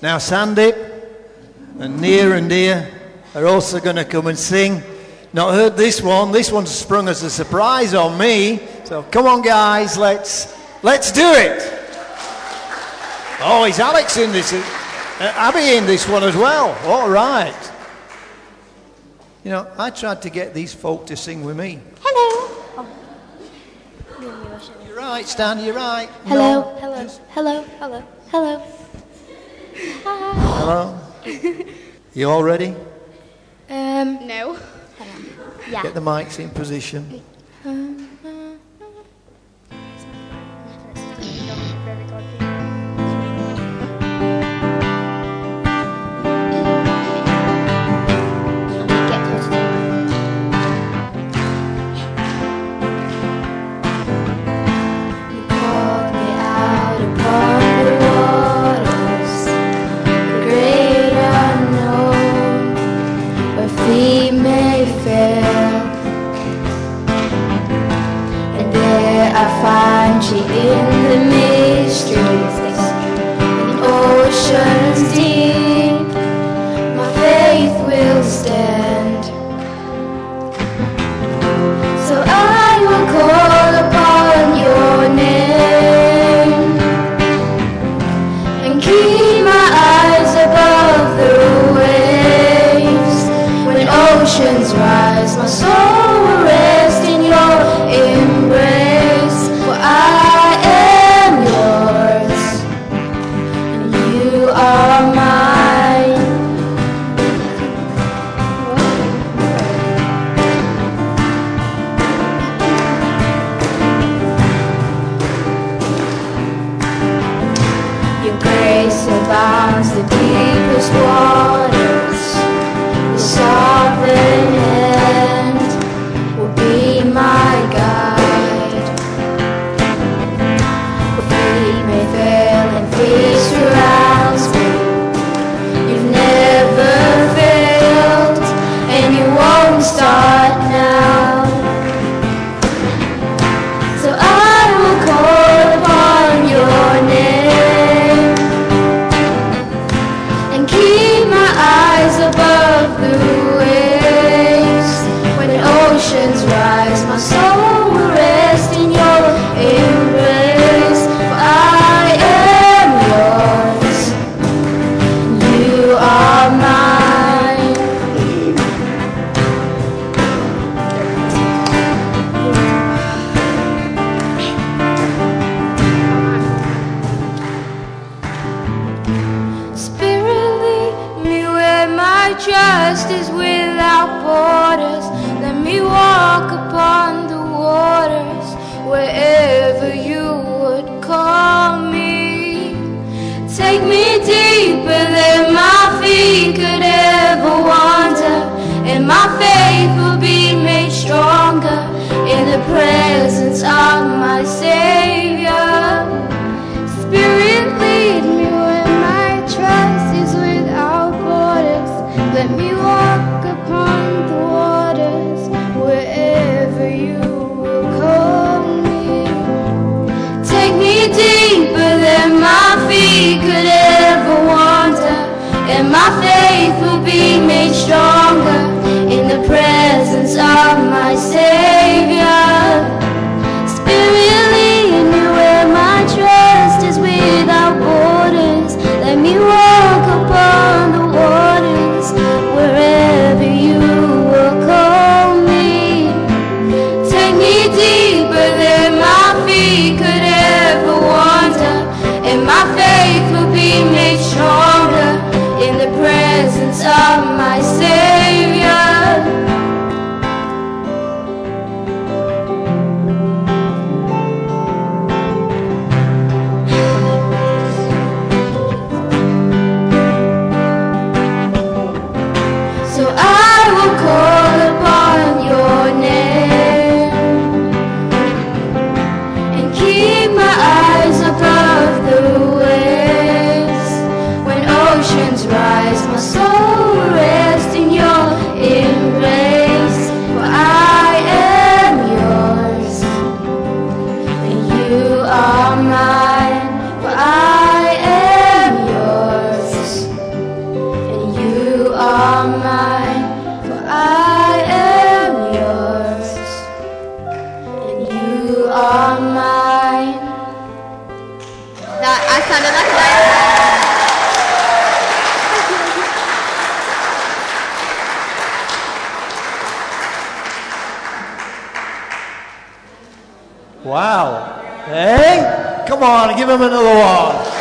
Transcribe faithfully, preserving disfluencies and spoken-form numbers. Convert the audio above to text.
Now Sandy and Near and Dear are also going to come and sing. Not heard this one. This one's sprung as a surprise on me. So come on, guys, let's let's do it. Oh, is Alex in this? Uh, Abby in this one as well. All right. You know, I tried to get these folk to sing with me. Hello. Oh. You're right, Stan. You're right. Hello. No, Hello. just... Hello. Hello. Hello. Hi. Hello. You all ready? Um. No. Yeah. Get the mics in position. Um, find you in the mysteries, in oceans deep. My faith will stand. So I will call upon your name and keep my eyes above the waves. When oceans rise, my soul will rest in your embrace. I am yours, and you are mine. Your grace abounds the deepest waters. The sovereign hand will be my guide. Peace surrounds me. You've never failed, and you won't start now. So I will call upon your name and keep my eyes above the waves. When oceans rise, my soul will rest in your embrace. For I am trust is without borders. Let me walk upon the waters wherever you would call me. Take me deeper than my feet could ever wander, and my faith will be made stronger in the presence of my Savior. Spirit, lead me where my trust is without borders. Let me walk upon the waters wherever you will call me. Take me deeper than my feet could ever wander, and my faith will be made stronger in the presence of my Savior. Spirit, sounded like a dialogue. Wow. Hey, come on, give him another one.